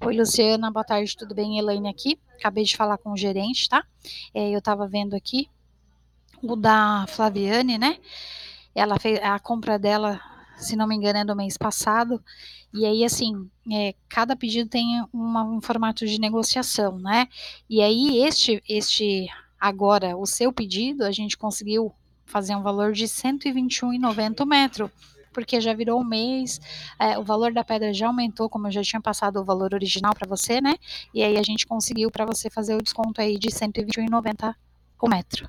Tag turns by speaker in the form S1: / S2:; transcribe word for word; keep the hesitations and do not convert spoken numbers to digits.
S1: Oi, Luciana, boa tarde, tudo bem? Elaine aqui. Acabei de falar com o gerente, tá? É, eu tava vendo aqui o da Flaviane, né? Ela fez a compra dela, se não me engano, é do mês passado. E aí, assim, é, cada pedido tem uma- um formato de negociação, né? E aí, este, este, agora, o seu pedido, a gente conseguiu fazer um valor de cento e vinte e um e noventa o metro, porque já virou um mês, é, o valor da pedra já aumentou, como eu já tinha passado o valor original para você, né? E aí a gente conseguiu para você fazer o desconto aí de cento e vinte e um e noventa o metro.